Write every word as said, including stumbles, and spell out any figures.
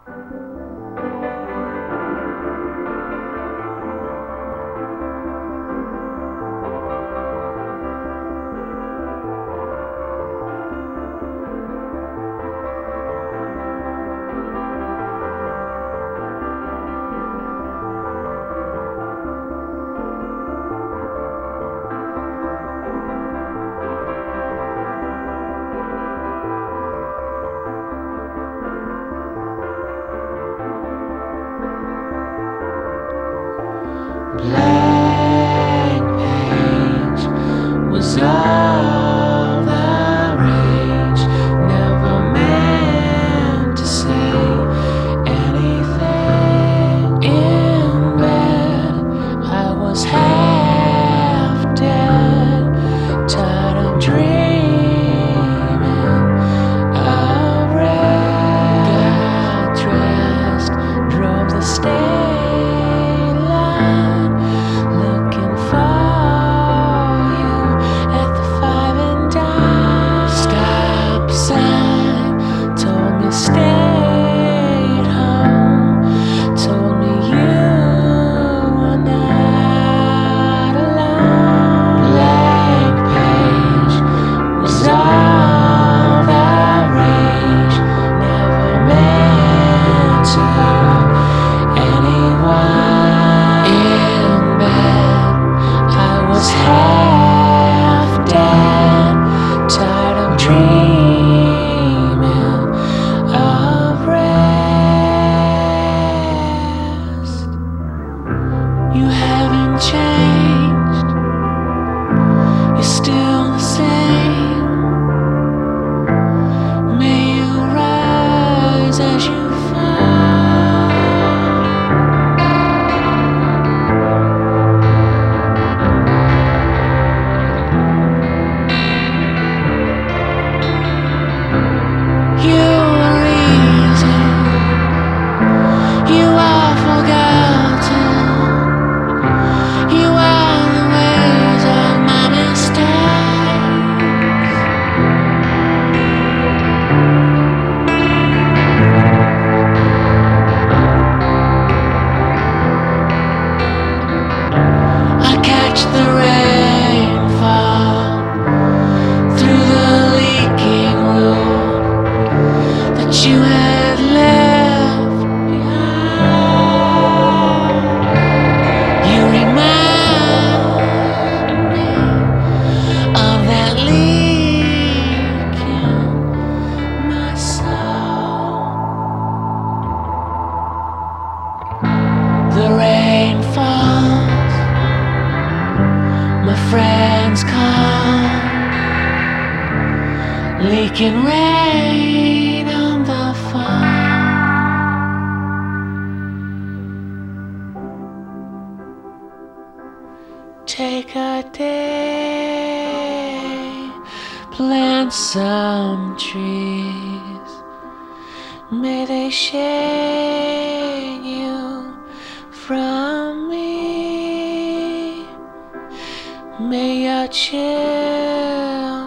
Blank page was all the rage. Never meant to say anything. In bed, I was half dead, tired of dreaming of red. Got dressed, drove the stage. Stayed home, told me you were not alone. Blank page was all the rage. Never meant to hurt anyone. In bed, I was half dead, tired of dreaming. You haven't changed, you're still the same. May you rise as you fall. You are easy, you are forgotten. You are the ways of my mistakes. I catch the rainfall through the leaking roof that you had left behind. You remind of that leak in my soul. The rain falls, my friends come, leaking rain on the farm. Take a day, plant some trees. May they shade you from me. May your children